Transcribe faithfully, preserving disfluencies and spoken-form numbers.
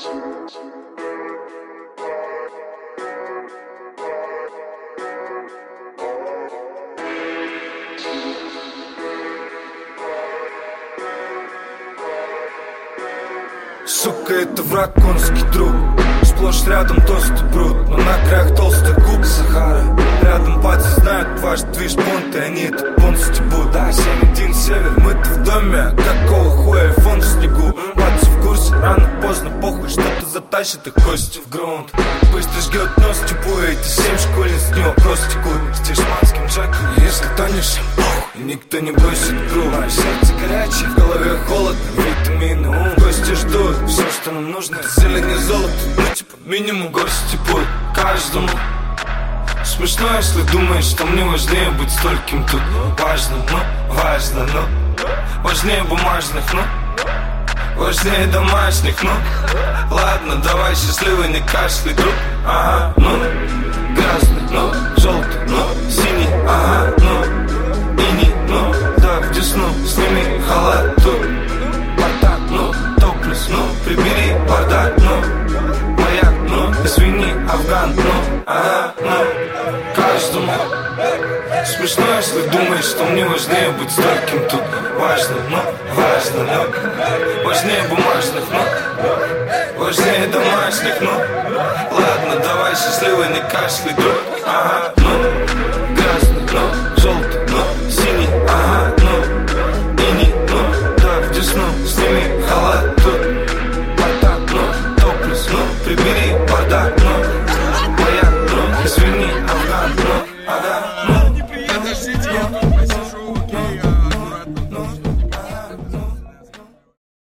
Сука, это враг, конский друг. Сплошь рядом толстый бруд, но на краях толстых губ Сахара. Рядом пати знают ваш движ понт, и они этот понт стебут. Да, семь один север, мы-то в доме, какого хуя фон в снегу. Пати в курсе, рано, поздно, похуй, что-то затащит их кости в грунт. Быстро жгет нос, типу, эти семь школьниц не вопрос текут. С тишманским джеком, если тонешь, похуй, и никто не бросит гру. Мое сердце горячее, в голове холодно, витамины, ум, гости ждут. Все, что нам нужно, это зелень и золото. Ну, типа, минимум гости будут каждому. Смешно, если думаешь, что мне важнее быть стольким тут. Важно, ну, важно, ну. Важнее бумажных, ну. Важнее домашних, ну. Ладно, давай, счастливый, не кашляй, друг. Ага, ну. Красный, ну. Желтый, ну. Синий, ага, ну. Иней, ну. Да, в десну, сними халат тут. Бардак, ну. Топлес, ну. Прибери бардак, ну. Маяк, ну. Извини, Афган, ну. Ага, ну. Каждому. Смешно, если думаешь, что мне важнее быть стольким тут. Важно, ну, важно, ну. Важнее бумажных, ну. Важнее домашних, ну. Ладно, давай, счастливый, не кашляй, друг. Ага, ну.